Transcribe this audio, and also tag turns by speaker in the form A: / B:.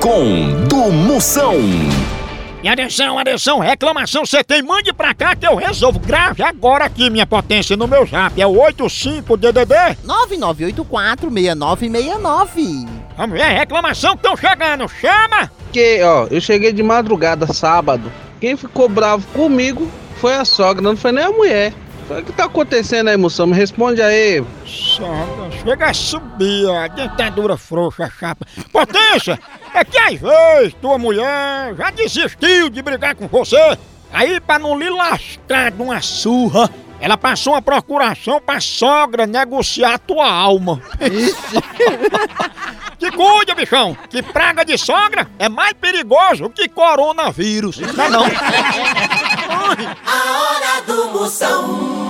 A: Procon do Moção.
B: E atenção, reclamação você tem, mande pra cá que eu resolvo. Grave agora aqui minha potência no meu zap, é o 85DDD
C: 99846969.
B: Vamos ver, reclamação que estão chegando, chama!
D: Eu cheguei de madrugada, sábado. Quem ficou bravo comigo foi a sogra, não foi nem a mulher. O que tá acontecendo aí, moção? Me responde aí.
B: Sogra, chega a subir, a dentadura frouxa, a chapa. Potência, é que às vezes tua mulher já desistiu de brigar com você. Aí pra não lhe lascar de uma surra, ela passou uma procuração pra sogra negociar tua alma. Te cuida, bichão, que praga de sogra é mais perigoso que coronavírus. Não é não?
E: A hora do Moção.